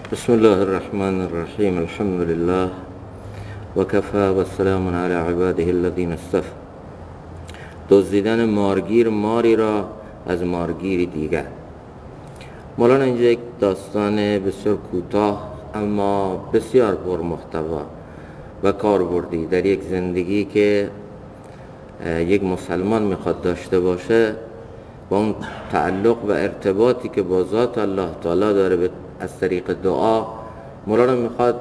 بسم الله الرحمن الرحیم. الحمد لله و کفى و سلام علی عباده الذین اصطفى. دزدیدن مارگیر ماری را از مارگیری دیگر. مولانا اینجا یک داستان بسیار کوتاه اما بسیار پرمحتوا و کاربردی در یک زندگی که یک مسلمان میخواد داشته باشه، با اون تعلق و ارتباطی که با ذات الله تعالی داره از طریق دعا، مولانا میخواد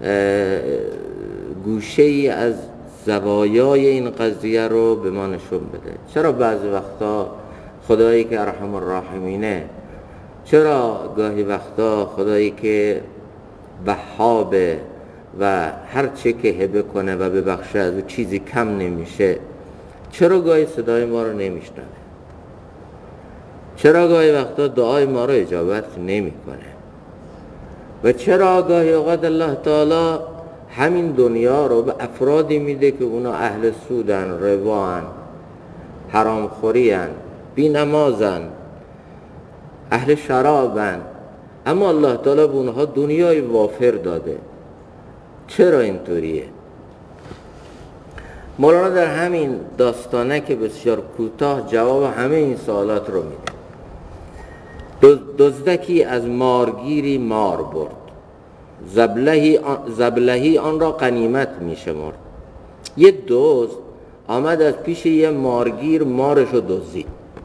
گوشه ای از زوایای این قضیه رو به ما نشون بده. چرا بعضی وقتا خدایی که ارحم الراحمینه، چرا گاهی وقتا خدایی که وهابه و هر چه که هبه کنه و ببخشه از او چیزی کم نمیشه، چرا گاهی صدای ما رو نمیشنوه؟ چرا گاهی وقتا دعای ما رو اجابت نمیکنه؟ و چرا گاهی اوقات الله تعالی همین دنیا رو به افرادی میده که اونا اهل سودن، ربان، حرامخورین، بی نمازن، اهل شرابن، اما الله تعالی به اونها دنیای وافر داده. چرا اینطوریه؟ مولانا در همین داستانه که بسیار کوتاه جواب همه این سوالات رو میده. دزدکی از مارگیری مار برد، زبلهی آن را غنیمت میشمرد. یه دزد آمد از پیش یه مارگیر مارش رو دزدید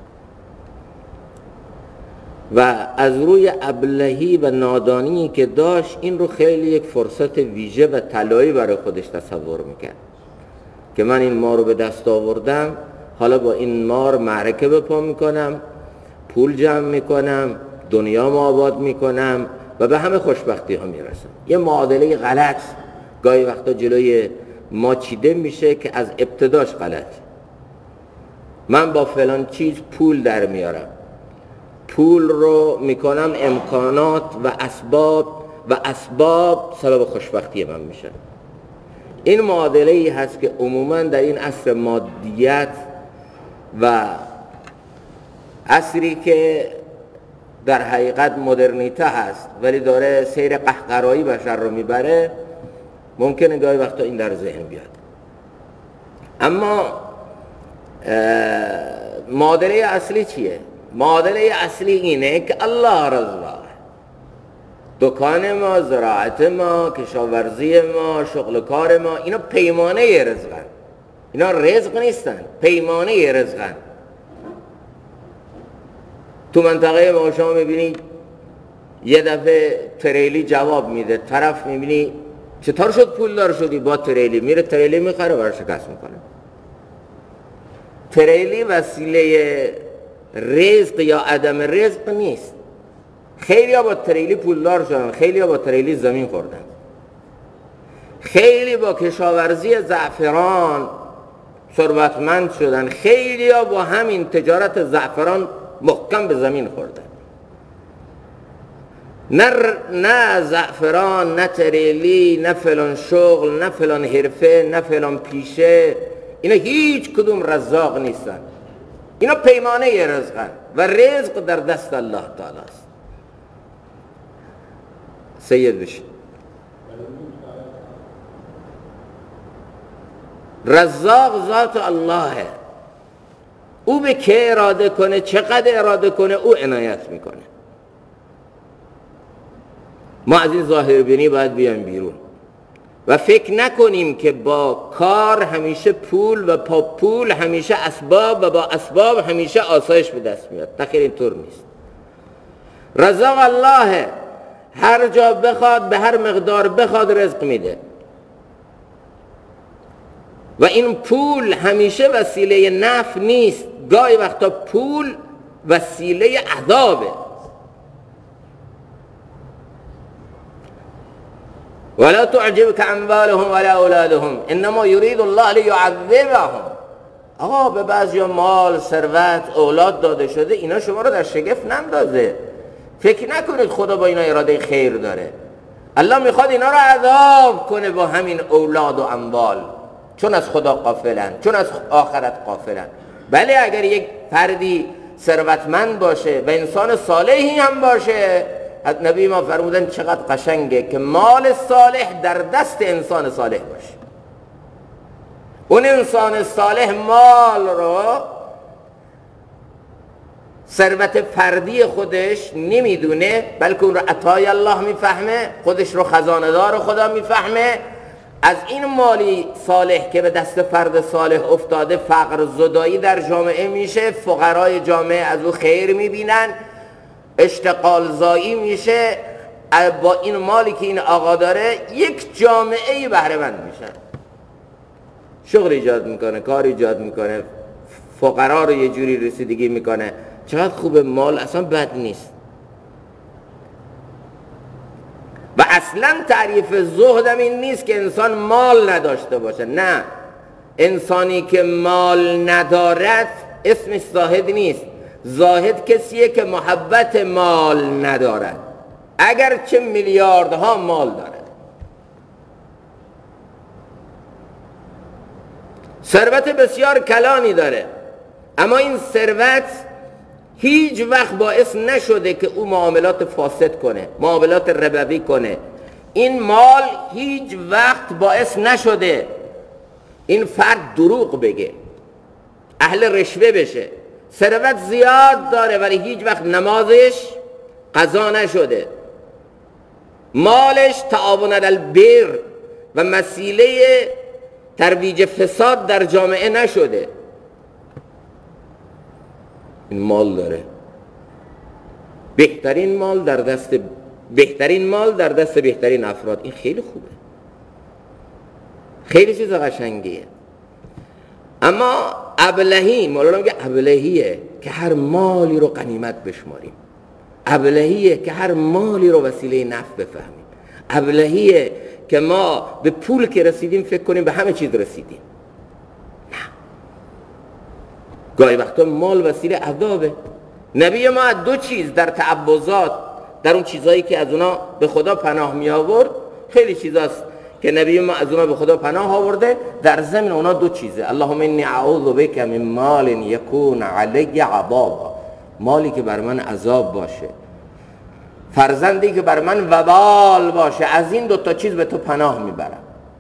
و از روی ابلهی و نادانی که داشت این رو خیلی یک فرصت ویژه و طلایی برای خودش تصور میکرد که من این مار رو به دست آوردم، حالا با این مار معرکه بپا میکنم، پول جمع میکنم، دنیا ما آباد میکنم و به همه خوشبختی ها میرسم. یه معادله غلط گاهی وقتا جلوی ما چیده میشه که از ابتداش غلط. من با فلان چیز پول در میارم، پول رو میکنم امکانات و اسباب سبب خوشبختی من میشه. این معادله ای هست که عموما در این عصر مادیت و عصری که در حقیقت مدرنیته هست ولی داره سیر قهقرایی بشر رو میبره، ممکنه گاهی وقتا این در ذهن بیاد. اما معادله اصلی چیه؟ معادله اصلی اینه که الله رزاق، دکان ما، زراعت ما، کشاورزی ما، شغل کار ما، اینا پیمانه رزقن. اینا رزق نیستن، پیمانه رزقن. تو منطقه ما شما میبینی یه دفعه تریلی جواب میده، طرف میبینی چطور شد پولدار شدی؟ با تریلی میره، تریلی میخره، برای شکست میکنه. تریلی وسیله رزق یا عدم رزق نیست. خیلی ها با تریلی پولدار شدن، خیلی ها با تریلی زمین خوردن، خیلی با کشاورزی زعفران ثروتمند شدن، خیلی ها با همین تجارت زعفران محکم به زمین خوردن. نه زعفران، نه تریلی، نه فلان شغل، نه فلان حرفه، نه فلان پیشه، اینا هیچ کدوم رزاق نیستن. اینا پیمانه رزقن و رزق در دست الله تعالی است. سید بشید. رزاق ذات اللهه، او به که اراده کنه، چقدر اراده کنه، او عنایت میکنه. ما از این ظاهربینی باید بیایم بیرون و فکر نکنیم که با کار همیشه پول و با پول همیشه اسباب و با اسباب همیشه آسایش به دست میاد. نخیر، اینطور نیست. رزاق الله، هر جا بخواد به هر مقدار بخواد رزق میده و این پول همیشه وسیله نفع نیست. گاهی وقتا پول وسیله عذابه. ولا تعجبك اموالهم ولا اولادهم انما يريد الله ليعذبهم. آقا به بعضی مال، ثروت، اولاد داده شده، اینا شما رو در شگفت نندازه. فکر نکنید خدا با اینا اراده خیر داره. الله میخواد اینا رو عذاب کنه با همین اولاد و اموال، چون از خدا غافلن، چون از آخرت غافلن. بله، اگر یک فردی ثروتمند باشه و انسان صالحی هم باشه، از نبی ما فرمودن چقدر قشنگه که مال صالح در دست انسان صالح باشه. اون انسان صالح مال رو ثروت فردی خودش نمیدونه، بلکه اون رو عطای الله میفهمه، خودش رو خزانه دار خدا میفهمه. از این مالی صالح که به دست فرد صالح افتاده فقر زدایی در جامعه میشه، فقرای جامعه از او خیر میبینن، اشتغال زایی میشه. با این مالی که این آقا داره یک جامعه بهره مند میشن، شغل ایجاد میکنه، کار ایجاد میکنه، فقرا رو یه جوری رسیدگی میکنه. چقدر خوبه، مال اصلا بد نیست. و اصلا تعریف زهدم این نیست که انسان مال نداشته باشه، نه. انسانی که مال ندارد اسمش زاهد نیست. زاهد کسیه که محبت مال ندارد، اگرچه میلیاردها مال دارد. ثروت بسیار کلانی داره، اما این ثروت هیچ وقت باعث نشده که او معاملات فاسد کنه، معاملات ربوی کنه. این مال هیچ وقت باعث نشده این فرد دروغ بگه، اهل رشوه بشه. ثروت زیاد داره ولی هیچ وقت نمازش قضا نشده. مالش تعاون علی البر و وسیله ترویج فساد در جامعه نشده. این مال داره. بهترین مال در دست بهترین افراد. این خیلی خوبه، خیلی چیز قشنگیه. اما ابلهی، مولانا میگه ابلهیه که هر مالی رو غنیمت بشماریم، ابلهیه که هر مالی رو وسیله نفع بفهمیم، ابلهیه که ما به پول که رسیدیم فکر کنیم به همه چیز رسیدیم. نه، گاهی وقتا مال وسیله عذابه. نبی ما از دو چیز در تعوذات، در اون چیزایی که از اونا به خدا پناه می آورد، خیلی چیزاست که نبی ما از اونا به خدا پناه آورده، در ضمن اونا دو چیزه. اللهم انی اعوذ بک من مال یکون علی عذاب، مالی که بر من عذاب باشه، فرزندی که بر من وبال باشه. از این دو تا چیز به تو پناه میبرم.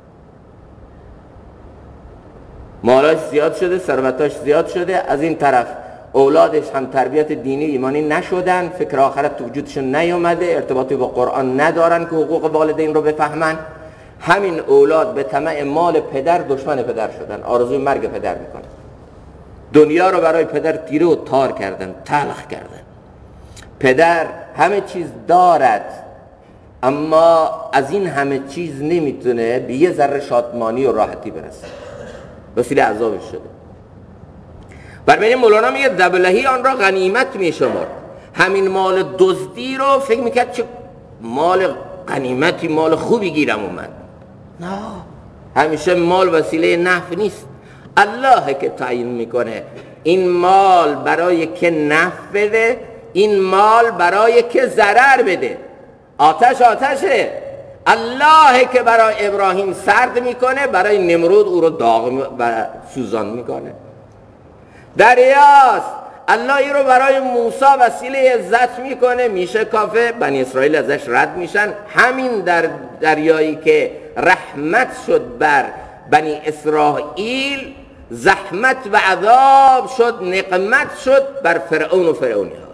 مالاش زیاد شده، ثروتاش زیاد شده، از این طرف اولادش هم تربیت دینی ایمانی نشدن، فکر آخرت تو وجودشون نیومده، ارتباطی با قرآن ندارن که حقوق والدین رو بفهمن. همین اولاد به طمع مال پدر دشمن پدر شدن، آرزوی مرگ پدر میکنن، دنیا رو برای پدر تیره و تار کردن، تلخ کردن. پدر همه چیز دارد اما از این همه چیز نمیتونه به یه ذره شادمانی و راحتی برسه، وسیله عذابش شده. برای مولانا میگه ذبلهی آن را غنیمت میشمرد. همین مال دزدی رو فکر میکرد چه مال غنیمتی، مال خوبی گیرم اومد. نه، همیشه مال وسیله نفع نیست. الله که تعیین میکنه این مال برای که نفع بده، این مال برای که ضرر بده. آتشه. الله که برای ابراهیم سرد میکنه، برای نمرود او رو داغ و سوزان میکنه. دریاست، الله ای رو برای موسی وسیله عزت میکنه، میشه کافه، بنی اسرائیل ازش رد میشن. همین در دریایی که رحمت شد بر بنی اسرائیل، زحمت و عذاب شد، نقمت شد بر فرعون و فرعونی ها.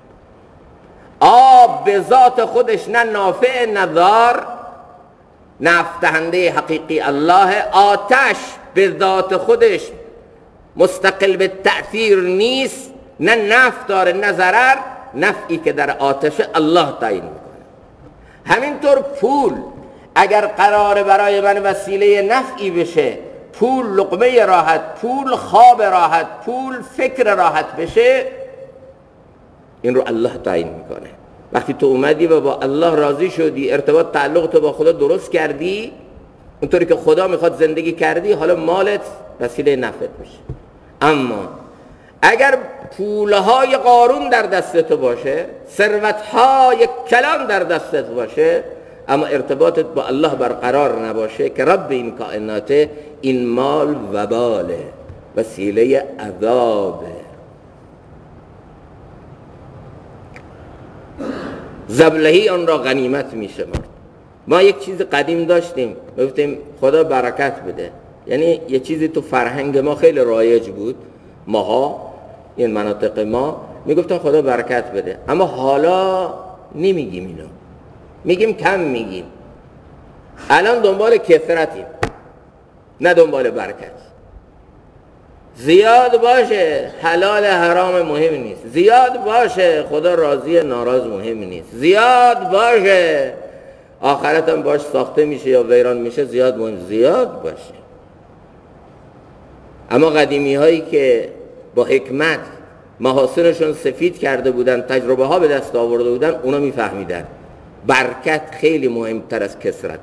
آب به ذات خودش نه نافع نه ضار، نفع دهنده حقیقی الله. آتش به ذات خودش مستقل به تأثیر نیست، نه نفع داره نه ضرر. نفعی که در آتش الله تعیین میکنه. همینطور پول اگر قرار برای من وسیله نفعی بشه، پول لقمه راحت، پول خواب راحت، پول فکر راحت بشه، این رو الله تعیین میکنه. وقتی تو اومدی و با الله راضی شدی، ارتباط تعلق تو با خدا درست کردی، اونطوری که خدا میخواد زندگی کردی، حالا مالت وسیله نفعت میشه. اما اگر پولهای قارون در دستت باشه، ثروتهای کلان در دستت باشه، اما ارتباطت با الله برقرار نباشه که رب این کائناته، این مال وباله، وسیله عذابه. ذبلهی آن را غنیمت میشمرد. ما یک چیز قدیم داشتیم گفتیم خدا برکت بده، یعنی یه چیزی تو فرهنگ ما خیلی رایج بود، ماها این مناطق ما میگفتن خدا برکت بده، اما حالا نمیگیم اینو، میگیم کم میگیم. الان دنبال کثرتیم نه دنبال برکت. زیاد باشه حلال حرام مهم نیست، زیاد باشه خدا راضی ناراض مهم نیست، زیاد باشه آخرت هم باش ساخته میشه یا ویران میشه زیاد مهم، زیاد باشه. اما قدیمی هایی که با حکمت محاسنشون سفید کرده بودن، تجربه ها به دست آورده بودن، اونا میفهمیدن برکت خیلی مهمتر از کثرت.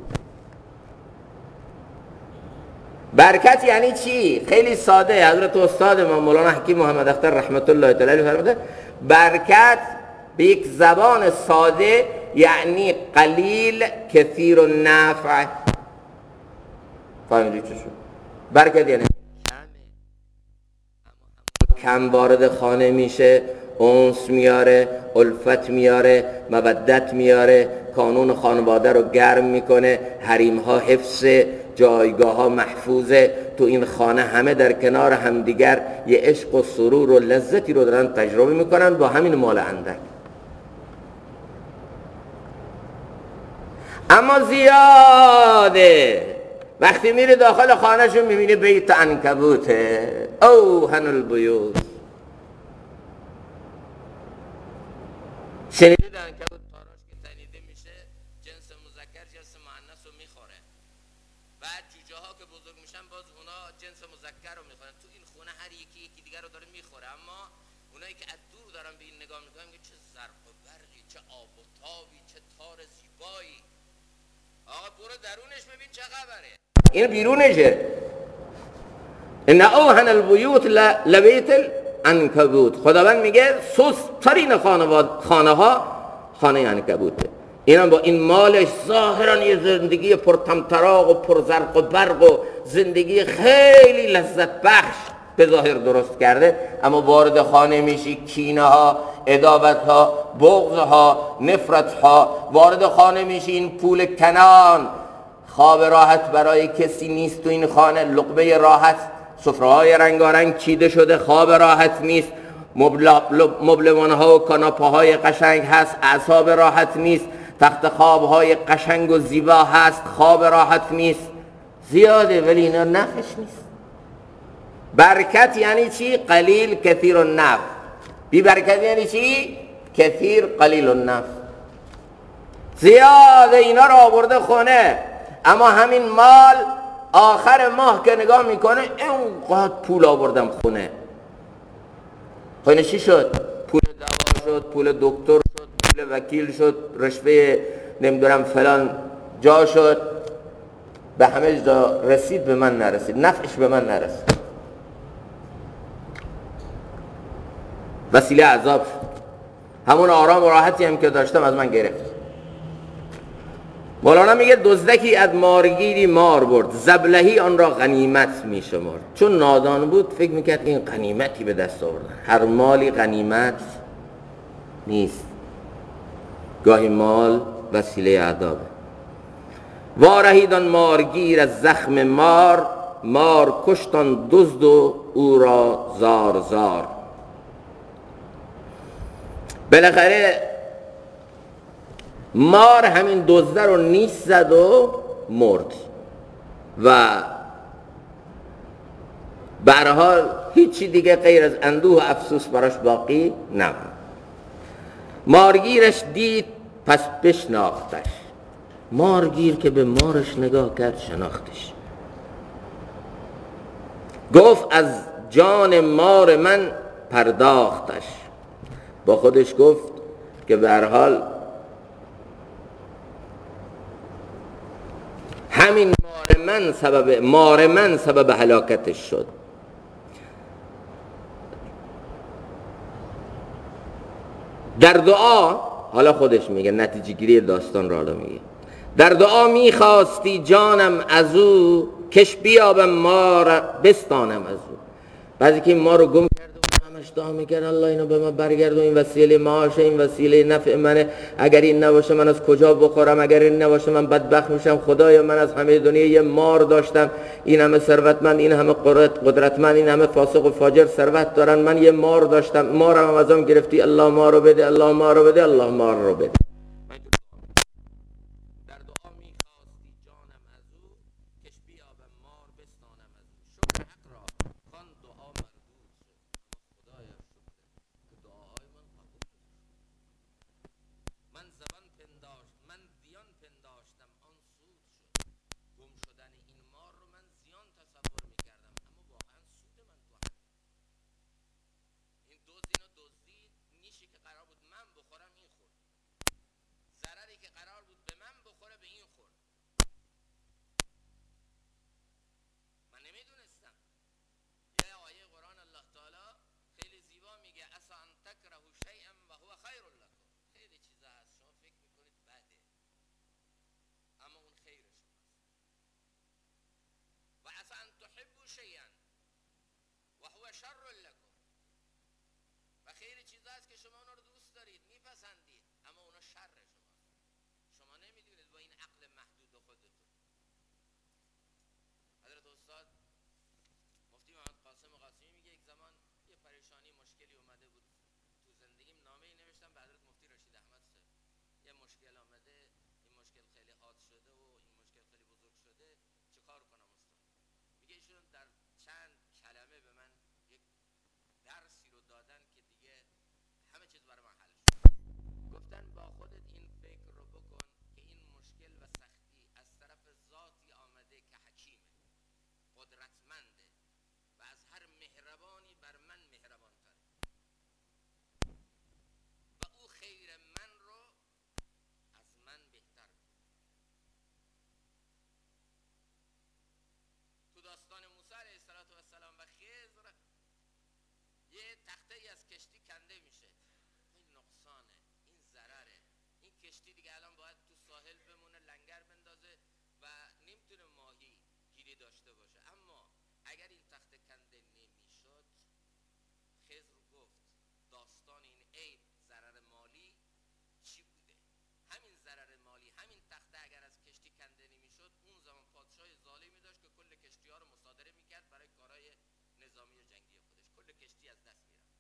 برکت یعنی چی؟ خیلی ساده. حضرت استاد ما مولانا حکیم محمد اختر رحمت الله تعالی علیه فرموده برکت به یک زبان ساده یعنی قلیل کثیر النفع. فهمیدی چه شد؟ برکت یعنی کم وارد خانه میشه، انس میاره، الفت میاره، مودت میاره، کانون خانواده رو گرم میکنه، حریم ها حفظه، جایگاه ها محفوظه، تو این خانه همه در کنار همدیگر یه عشق و سرور و لذتی رو دارن تجربه میکنن با همین مال اندک. اما زیاده. وقتی میره داخل خانهشون میبینی بیت عنکبوته، اوهن البیوت. شنیدید عنکبوت تاراش که تنیده میشه جنس مذکر جنس مؤنث رو میخوره، بعد جوجه ها که بزرگ میشن باز اونا جنس مذکر رو میخورن. تو این خونه هر یکی یکی دیگر رو داره میخوره، اما اونایی که از دور دارن به این نگاه میکنن میگن چه زرق و برقی، چه آب و تابی، چه تار زیبایی. آقا برو درونش ببین چه خبره. این بیرونشه. ان اوهن البیوت لبیت العنکبوت. خداوند میگه سست‌ترین خانه ها خانه عنکبوته. اینم با این مالش ظاهرا یه زندگی پرطمطراق و پرزرق و برق و زندگی خیلی لذت بخش به ظاهر درست کرده، اما وارد خانه میشی کینه ها، عداوت ها، بغض ها، نفرت ها. وارد خانه میشی این پول کنان، خواب راحت برای کسی نیست تو این خانه، لقمه راحت، سفره‌های رنگارنگ چیده شده، خواب راحت نیست، مبلمان‌ها و کاناپه‌های قشنگ هست، اعصاب راحت نیست، تخت خواب‌های قشنگ و زیبا هست، خواب راحت نیست. زیاده ولی اینا نفعش نیست. برکت یعنی چی؟ قلیل کثیر النفع. بی برکت یعنی چی؟ کثیر قلیل النفع. زیاده اینا رو آورده خونه، اما همین مال آخر ماه که نگاه میکنه اینقدر پول آوردم خونه. خونه چی شد؟ پول دوا شد، پول دکتر شد، پول وکیل شد، رشوه نمیدونم فلان جا شد، به همه جا رسید، به من نرسید، نفعش به من نرسید، وسیله عذاب شد. همون آرام و راحتی هم که داشتم از من گرفت. مولانا میگه دزدکی از مارگیری مار برد، ذبلهی آن را غنیمت میشمرد. چون نادان بود فکر میکرد این غنیمتی به دست آوردن. هر مالی غنیمت نیست، گاهی مال وسیله عذابه. وارهید آن مارگیر از زخم مار، مار کشت آن دزد و او را زار زار. بالاخره مار همین دزده رو نیش زد و مرد و به هر حال هیچی دیگه غیر از اندوه و افسوس براش باقی نموند. مارگیرش دید پس بشناختش. مارگیر که به مارش نگاه کرد شناختش. گفت از جان مار من پرداختش. با خودش گفت که به هر حال همین مار من سبب هلاکتش شد. در دعا، حالا خودش میگه، نتیجه گیری داستان را حالا میگه، در دعا میخواستی جانم از او، کش بیابم مار بستانم از او. بعضی که ما رو گم کرده بود همش دعا میکرد الله اینو به من برگردون، این وسیله معاشه، این وسیله نفع منه، اگر این نباشه من از کجا بخورم، اگر این نباشه من بدبخت میشم، خدایا من از همه دنیا یه مار داشتم، این همه ثروتمند، این همه قدرتمند، این همه فاسق و فاجر ثروت دارن، من یه مار داشتم، مارم ازم گرفتی، الله مارو بده، الله مارو بده، الله مار رو بده. در دعا میخواستی جانم از او، کش بیابم مار بستانم از او. شکر حق را کان دعا مردود شد. خدایا شکر که دعاهای من قبول شد. من زبان پنداشت، من زیان پنداشتم آن سود شد. گم شدن این مار رو من زیان تصور میکردم، اما واقعا سود من تو همین. این دزد اینو دزدید، نیشی که قرار بود من بخورم این خورد، ضرری که قرار بود به من بخوره به این خورد. من نمیدونستم. یه آیه قرآن الله تعالی خیلی زیبا میگه عسى ان تکرهوا شیئا و هو خیر لکم. خیلی چیزا هست شما فکر میکنید بده اما اون خیر شماست. و عسى ان تحبوا شیئا و هو شر لکم. و خیلی چیزا هست که شما اونا رو دوست دارید میپسندید اما اونا شر شماست. شما نمیدونید با این عقل محدود خودتون. حضرت استاد مفتی محمد قاسم قاسمی میگه یک زمان یه پریشانی مشکلی اومده بود تو زندگیم، نامه‌ای نوشتم به حضرت مفتی رشید احمد صاحب، یه مشکل آمده، این مشکل خیلی حاد شده و این مشکل خیلی بزرگ شده، چه کار کنم استاد؟ میگه ایشون در چند کلمه به من یک درسی رو دادن که دیگه همه چیز برای من حل شد. گفتن با خودت این فکر رو بکن که این مشکل و سختی از طرف ذاتی آمده که حکیمه، قدرتمنده و از هر مهربانی بر من مهربان تره و او خیر من رو از من بهتر می‌دونه. تو داستان موسی علیه السلام و خضر یه تخته ای از کشتی کنده میشه، این نقصانه، این ضرره، این کشتی دیگه الان باید تو ساحل بمونه، لنگر بندازه و نمیتونه ماهی گیری داشته باشه. اما اگر این تخته کنده نمیشد، خضر گفت داستان این عیب ضرر مالی چی بوده؟ همین ضرر مالی، همین تخته اگر از کشتی کنده نمیشد، اون زمان پادشاه ظالمی داشت که کل کشتی ها رو مصادره میکرد برای کارهای نظامی و جنگی خودش، کل کشتی از دست میرفت.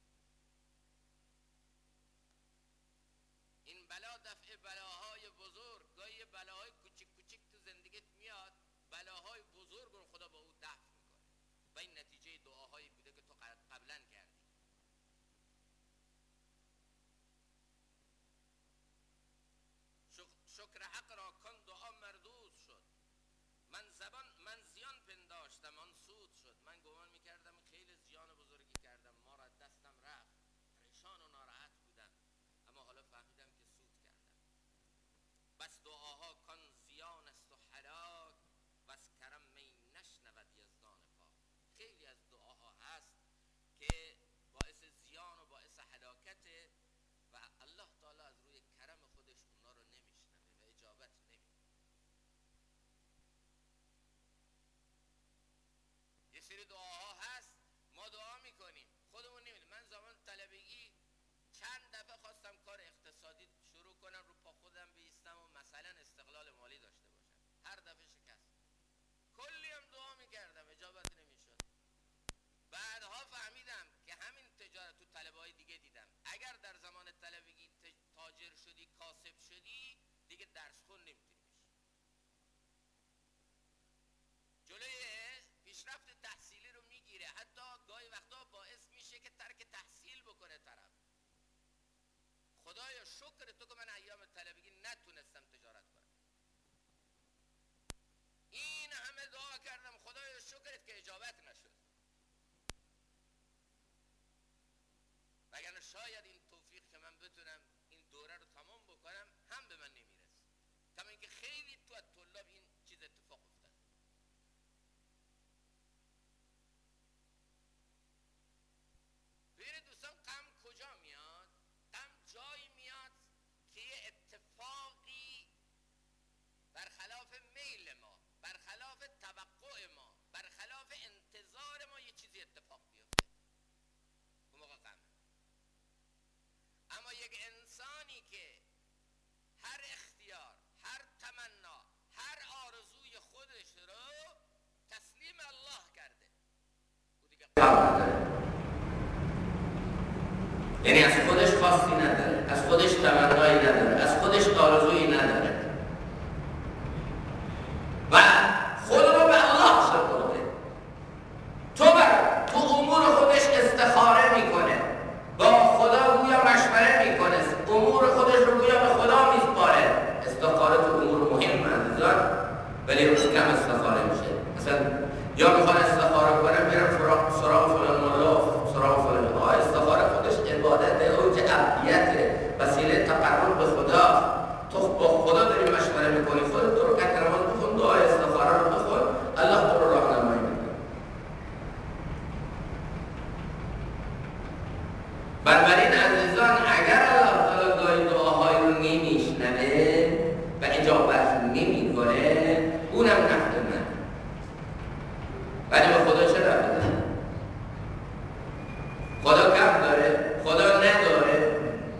این بلا دفع بلاهای بزرگ، گاهی بلاهای کوچیک کوچیک تو زندگیت میاد، بلاهای بزرگ رو خدا با او دفع میکنه و این نتیجه دعاهایی بوده که تو قبلا کردی. شکر حق را کن دعا مردود شد. من زیان پنداشتم آن سود شد. من گمان میکردم خیلی زیان بزرگی کردم، ما را دستم رفت، پریشان و ناراحت بودم، اما حالا فهمیدم که سود کردم. بس دعاها کن زیان است و هلاک، بس کرم می نشنود یزدان پاک. خیلی از دعاها هست که باعث زیان و باعث هلاکته و الله تعالی از روی کرم خودش اونا رو نمیشنوه و اجابت نمیده. یه سری دعاها هست ما دعا میکنیم خودمون نمیدونیم. من زمان طلبگی چند دفعه خواستم کار اقتصادی شروع کنم، رو پا خودم بیستم و مثلا استقلال مالی داشته باشم، هر دفعه شکست. کلی هم دعا میکردم اجابت نمیشد. بعدها فهمیدم که همین تجارت تو طلبهای دیگه دیدم، اگر در زمان طلبگی تاجر شدی، کاسب شدی، دیگه درس خون نمیتونی بشی. جلوی پیشرفت تحصیلی رو میگیره، حتی گاهی وقتا باعث میشه که ترک تحصیل بکنه طرف. خدایا شکر تو که من ایام طلبگی نتونستم تجارت کنم، این همه دعا کردم خدایا شکرت که اجابت نشد، وگرنه شاید این توفیق که من بتونم این دوره رو تمام بکنم هم به من نمیرسه. کما اینکه خیلی تو از طلاب این چیز اتفاق افتاد. ببینید دوستان، غم کجا میاد؟ غم جایی میاد که یه اتفاق یعنی از خودش خواستی نداره، از خودش تمنایی نداره، از خودش آرزویی نداره و خود رو به الله سپرده. تو امور خودش استخاره میکنه، با خدا گویا مشوره میکنه، امور خودش رو گویا به خدا میسپاره. استخاره تو امور مهم عزیزان، ولی روز کم استخاره میشه. مثلا یا میخوان استخاره کنه میرن سراغ فلان مولا، سراغ فلان. استخاره خودش عبادت، اوج عبدیته، وسیله تقرب به خدا. تو با خدا داری مشوره میکنی، خودت تو رو نماز بخون، دعای استخاره رو بخون، الله تو رو راهنمایی میکنه. بنابراین عزیزان اگر الله تعالی گاهی دعاهای رو نمیشنوه و اجابت نمیکنه، اونم نفع من، ولی به خدا چه رفته داره؟ خدا کم داره؟ خدا نداره؟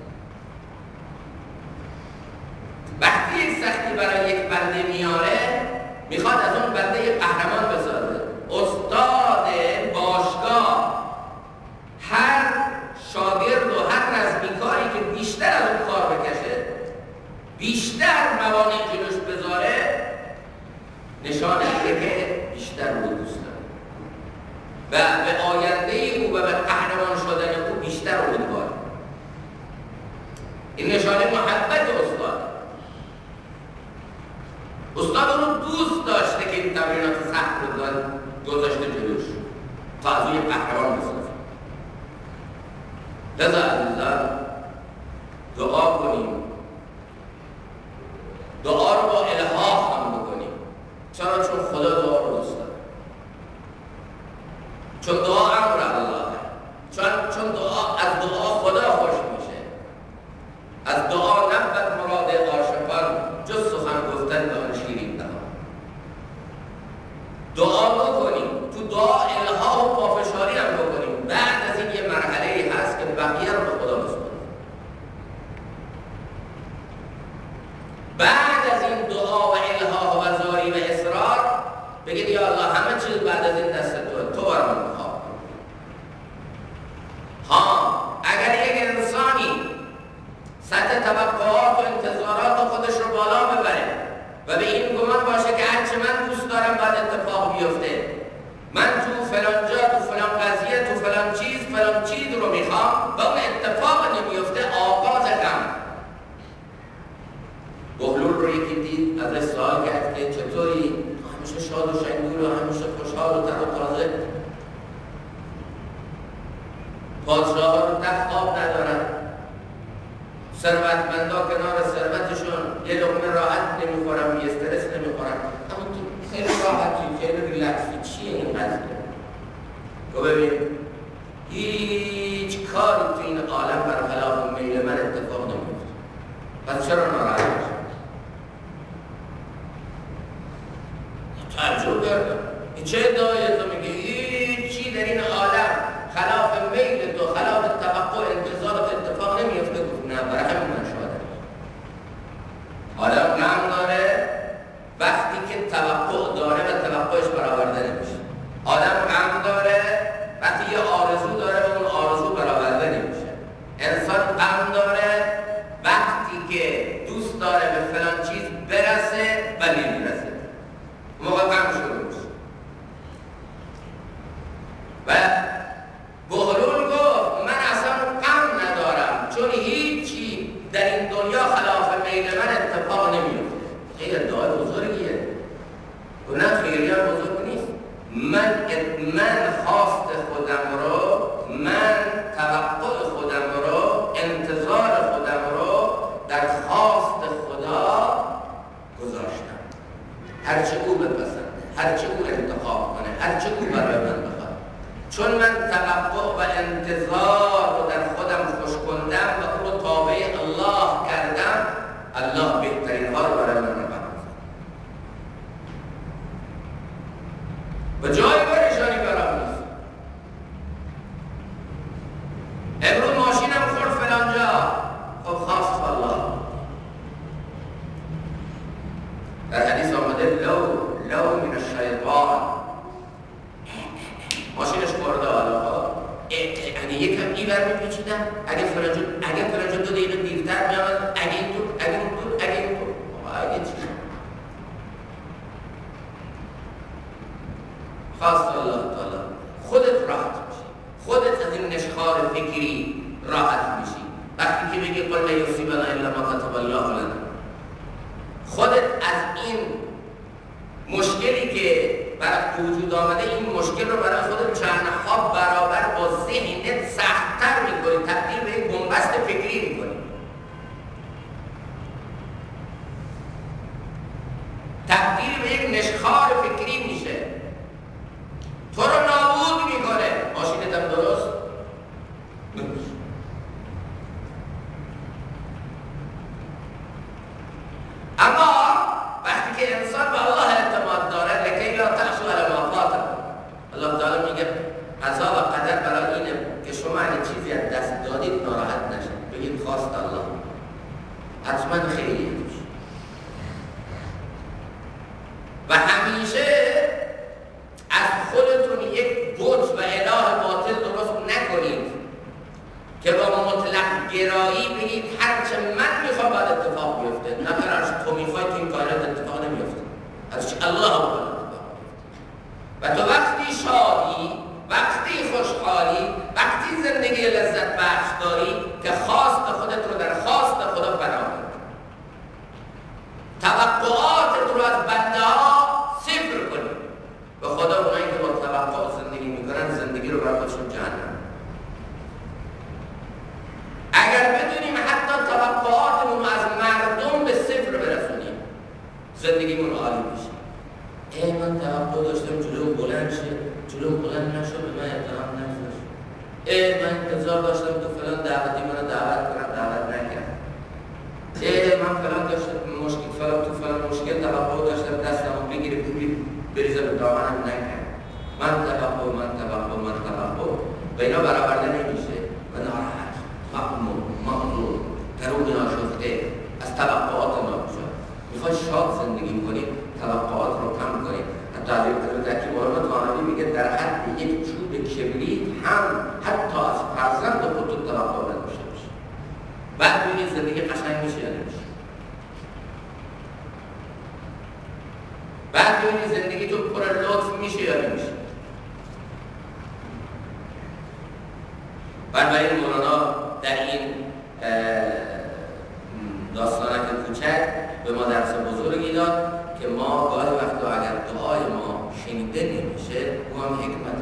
وقتی یک سختی برای یک بنده میاره، میخواد از اون بنده یک قهرمان بسازه. استاد باشگاه هر شاگرد و هر رزمیکاری که بیشتر از اون کار بکشه، بیشتر موانع جلوش بذاره، نشانه میده که بیشتر رو دوست داره و به آینده او و به قهرمان شدن او بیشتر امیدواره. این نشانه محبت استاد رو دوست داشته که این تمرینات سخت رو گذاشته جلوش تا از روی قهرمان بسازه. لذا عزیزان دعا کنیم، دعا رو با الحاح هم بکنیم. چرا؟ چون خدا دعا رو دوست داره، چون دعا امر اللهه، چون دعا از دعا خدا خوش میشه. از دعا نبود مراد عاشقان جز سخن گفتن به آن شیرین دهان. دعا بکنیم، تو دعا الحاح و پافشاری هم بکنیم. بعد از این یه مرحله هست که بقیه رو به خدا بسپاریم. بعد از این دعا و الحاح و زاری و اصرار بگید یا الله همه چیز بعد از این دست تو برام انتخاب کن. اگر یک انسانی سطح توقعات و انتظارات خودش رو بالا ببره و به این گمان باشه که هرچه من دوست دارم بعد اتفاق بیفته، من تو فلان جا، تو فلان قضیه، تو فلان چیز رو میخوام و اون اتفاق نمیفته، آغاز غم. بهلول رو یکی دید، ازش سوال کرد که چطوری؟ همیشه شاد و شنگول و همیشه خوشحال و تر و تازه. پادشاه ها رو تخت آب ندارن، ثروتمندا کنار ثروتشون یه لقمه راحت نمیخورن، یه استرس نمیخورن، اما تو خیلی راحتی، خیلی ریلکسی. چیه این قضیه؟ تو ببین هیچ کاری تو این عالم برخلاف میل من اتفاق نمیفته، پس چرا ناراحت میشی؟ تعجب کردم این چه ادعایی تو میگی؟ هیچی در این عالم خلاف میل تو، خلاف توقع انتظارات اتفاق نمیفته. نه، برای همین من شاده. آدم غم داره وقتی که توقع داره و توقعش برآورده نمیشه. آدم غم داره وقتی یه آرزو داره و اون آرزو برآورده نمیشه. انسان غم داره وقتی که دوست داره به فلان چیز برسه و نمیرسه، موقع غم شروع میشه. و بهلول گفت من اصلا غم ندارم چون هیچی در این دنیا خلاف میل من اتفاق نمیفته. خیلی ادعای بزرگیه و نه خیلی هم بزرگ نیست. من خواست خودم رو، من توقع خودم رو، انتظار خودم رو در خواست خدا گذاشتم. هرچه او بپسنده، هرچه او انتخاب کنه، هرچه او برای من بخواد. چون من توقع و انتظار رو در خودم خوش کندم و او رو تابع الله کردم، الله بهترین ها رو برای من بخواد و جای پریشانی برام نیست. امروز ماشینم خورد فلان جا، خب خواست الله. در حدیث آمده لو من الشیطان، ماشینش خورده حالا یعنی یکم این دیگر میپیچیدن. اگه فلان 2 دقیقه دیرتر میامد، اگه اینطور، اگه اونطور، اگه اینطور، اگه چی خواست الله تعالی خودت راحت میشی، خودت از این نشخوار فکری راحت میشی. وقتی که بگی قل لا یصیبنا الا ما کتب الله لنا، خودت از این مشکلی که برای وجود آمده، این مشکل رو برای خودت چندها برابر با ذهنت سخت‌تر میکنی، تبدیل به یک بنبست فکری میکنی، تبدیل به یک نشخوار فکری میشه، تو رو نابود میکنه. ماشینت هم درست نمیشه. اما وقتی که انسان به الله اعتماد داره، لکی لا تأسوا علی ما فاتکم، الله تعالی میگه قضا و قدر برای اینه که شما اگه چیزی از دست دادید ناراحت نشید، بگید خواست الله، حتما خیریه توش. و همیشه از خودتون یک بت و اله باطل درست نکنید که با مطلق گرایی بگید هرچه من میخوام باید اتفاق بیفته. نه برایش تو میخوای که این کارات اتفاق نمیفته، از چه الله باید اتفاق بیفته. و تو وقتی شادی، وقتی خوشحالی، وقتی زندگی لذت بخش داری که خواست خودت رو در خواست خدا بنا کنی، توقعاتت رو از بنده ها صفر کنی. به خدا اونایی که با توقع زندگی میکنن زندگی رو برای خودشون جهنم. اگر بدونیم حتی توقعاتمون از مردم به صفر برسونیم، زندگیمون عالی میشه. من توقع داشتم جلوم بلند شه، جلوم بلند نشد، به من احترام نذاشت. من انتظار داشتم تو فلان دعوتی منو دعوت کنم، دعوت نکرد. من فلان داشتم تو فلان مشکل توقع داشتم دستمو بگیره بریزه به دامنم، نکرد. من توقع به اینا برآورده نمیشه و ناراحت، مغرور، درون ناشفته، از توقعات ناگزیر. میخوای شاد زندگی کنی، توقعات رو کم کنی. حتی در کبارات معنوی میگه در حد یک چوب کبریت هم حتی از فرزند خودت توقع نداشته باشه. بعد ببینید زندگی قشنگ میشه یا نمیشه. بعد ببینید زندگی تو پر لطف میشه یا نمیشه. بنابراین مولانا در این داستانک کوچک به ما درس بزرگی داد که ما گاهی وقتا اگر دعای ما شنیده نمیشه، او هم حکمت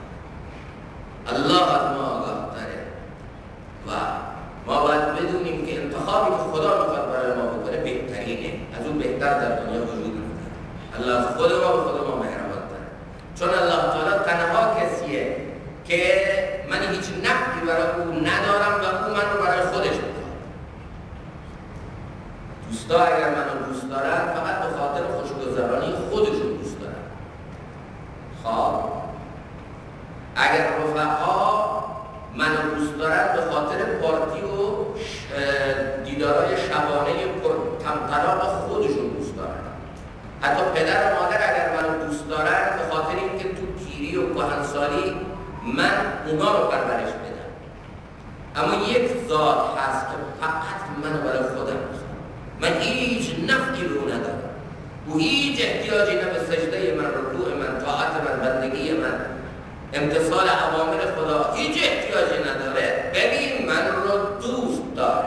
الله از ما آگاه تره و ما باید بدونیم که انتخابی که خدا میخواد برای ما بکنه بهترینه، از اون بهتر در دنیا وجود نداره. الله از خود ما به خود ما مهربان تره، چون الله تعالی تنها کسیه که من هیچ نفعی برای او ندارم و او من رو برای خودش میخواد. دوستا اگر منو دوست دارن فقط به خاطر خوشگذرانی خودشون دوست دارن. خب اگر رفقا منو دوست دارن به خاطر پارتی و دیدارای شبانه طلاق خودشون دوست دارن. حتی پدر و مادر اگر منو دوست دارن به خاطر اینکه تو پیری و کهنسالی من اونا رو پرورش بدم. اما یک ذات هست که فقط منو برای خودم میخواد. من هیچ نفعی رو ندارم، او هیچ احتیاجی نه به سجده من، رکوع من، طاعت من، بندگی من، امتثال اوامر خدا، هیچ احتیاجی نداره. ببین من رو دوست داره.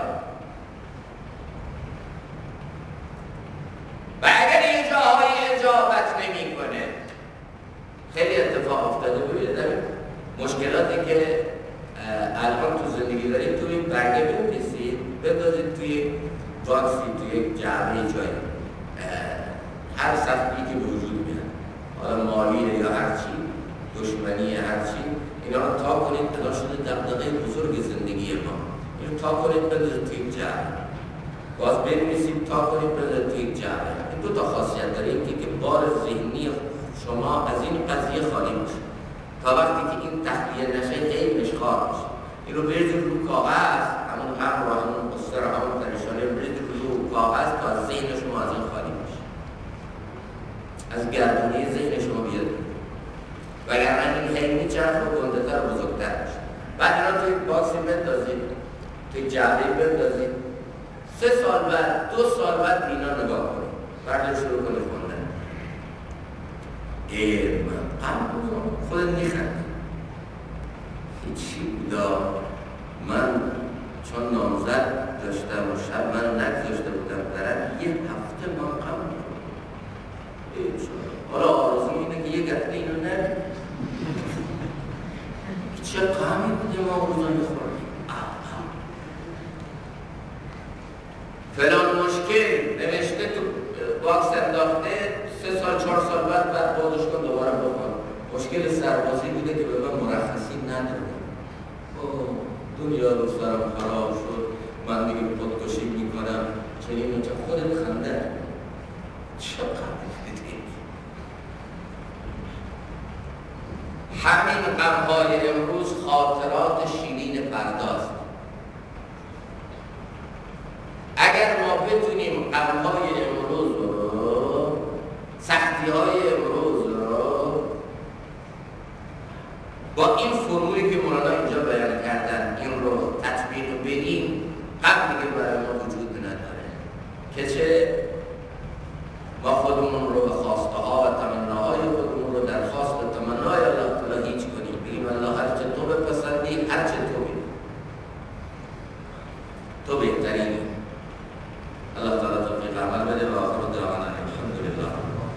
و اگر یه جاهای اجابت نمی کنه، خیلی اتفاق افتاده. ببینید مشکلاتی که الان تو زندگی دارید، تو این برگه بنویسید، بندازید توی باکسی، توی یک جعبه جایی، هر سختی که به وجود میاد، حالا مالیه یا هرچی، دشمنی هرچی، اینا رو تا کنید. الان شده دغدغه بزرگ زندگی ما. اینو تا کنید بندازید توی یک جعبه، باز بنویسید، تا کنید بندازید توی یک جعبه. این دو تا خاصیت داره، اینکه که بار ذهنی شما از این قضیه خالی میشه. تا وقتی که این تخلیه نشه خیلی مشخار میشه. این رو بریزید رو کاغذ، همون غم و همون قصه رو، همون پریشانی رو بریزید رو کاغذ تا از ذهن شما از این خالی میشه، از گردونی ذهن شما بیاد. وگرنه این خیلی میچرخ و گنده‌تر و بزرگتر میشه. بعد اینا توی باکسی بندازید، توی جعبه‌ای بندازید، 3 سال بعد 2 سال بعد اینا نگاه کنید، بعد شروع کنید خوندن. من قم بودم، خودت میخندی هیچی بودا. من چون نامزد داشتم و شب من نگذاشته بودم برم، 1 هفته من قم بودم. حالا آرزو اینه که 1 هفته اینو نبید. چه قمی بوده ما روزا میخوردیم. فلان مشکل نوشته تو باکس انداخته، 3 سال 4 سال بعد بازش کن دوباره بخون. مشکل سربازی بوده که به من مرخصی نداده. دنیا رو سرم خراب شد، من دیگه خودکشی میکنم. چنین اونجا خودت خنده چه قمی دیدی؟ همین غمهای امروز خاطرات شیرین فرداست. اگر ما بتونیم غمهای امروز رو، سختی‌های امروز رو با این فرمولی که